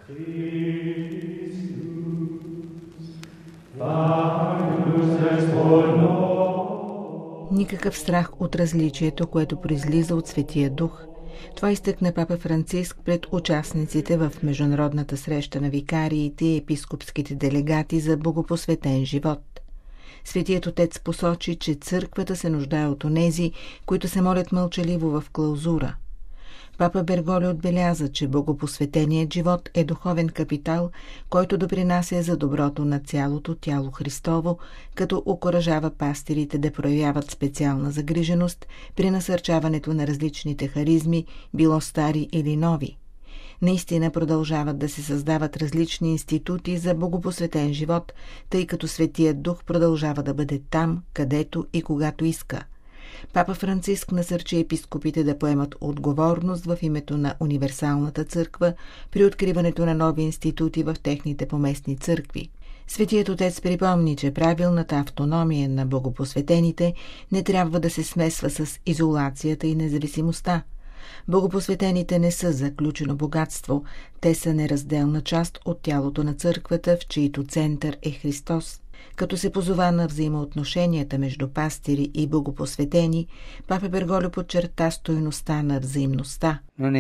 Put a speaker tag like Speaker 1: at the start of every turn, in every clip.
Speaker 1: Никакъв страх от различието, което произлиза от Светия Дух. Това изтъкна папа Франциск пред участниците в международната среща на викариите и епископските делегати за богопосветен живот. Светият Отец посочи, че църквата се нуждае от онези, които се молят мълчаливо в клаузура. Папа Берголи отбеляза, че богопосветеният живот е духовен капитал, който допринася за доброто на цялото тяло Христово, като окуражава пастирите да проявяват специална загриженост при насърчаването на различните харизми, било стари или нови. Наистина продължават да се създават различни институти за богопосветен живот, тъй като Светият Дух продължава да бъде там, където и когато иска. Папа Франциск насърчи епископите да поемат отговорност в името на универсалната църква при откриването на нови институти в техните поместни църкви. Светият Отец припомни, че правилната автономия на богопосветените не трябва да се смесва с изолацията и независимостта. Богопосветените не са заключено богатство, те са неразделна част от тялото на църквата, в чийто център е Христос. Като се позова на взаимоотношенията между пастири и богопосветени, папа Берголи подчерта стойността на взаимността.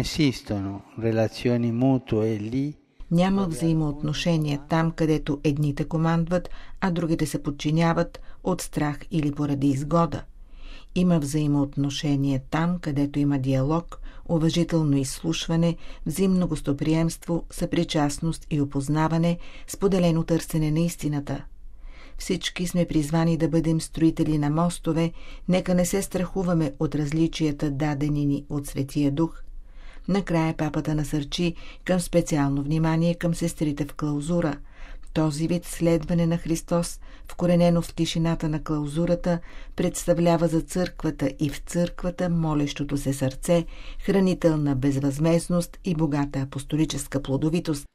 Speaker 1: Няма взаимоотношения там, където едните командват, а другите се подчиняват от страх или поради изгода. Има взаимоотношения там, където има диалог, уважително изслушване, взаимно гостоприемство, съпричастност и опознаване, споделено търсене на истината. Всички сме призвани да бъдем строители на мостове, нека не се страхуваме от различията, дадени ни от Светия Дух. Накрая папата насърчи към специално внимание към сестрите в клаузура. Този вид следване на Христос, вкоренено в тишината на клаузурата, представлява за църквата и в църквата молещото се сърце, хранител на безвъзмездност и богата апостолическа плодовитост.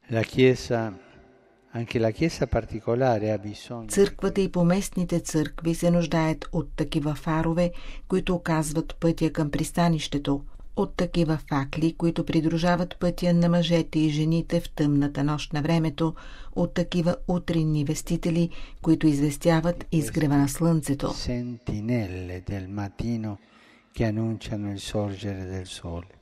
Speaker 1: Църквата и поместните църкви се нуждаят от такива фарове, които указват пътя към пристанището, от такива факли, които придружават пътя на мъжете и жените в тъмната нощ на времето, от такива утринни вестители, които известяват изгрева на слънцето.
Speaker 2: Sentinelle del mattino che annunciano il sorgere del sole.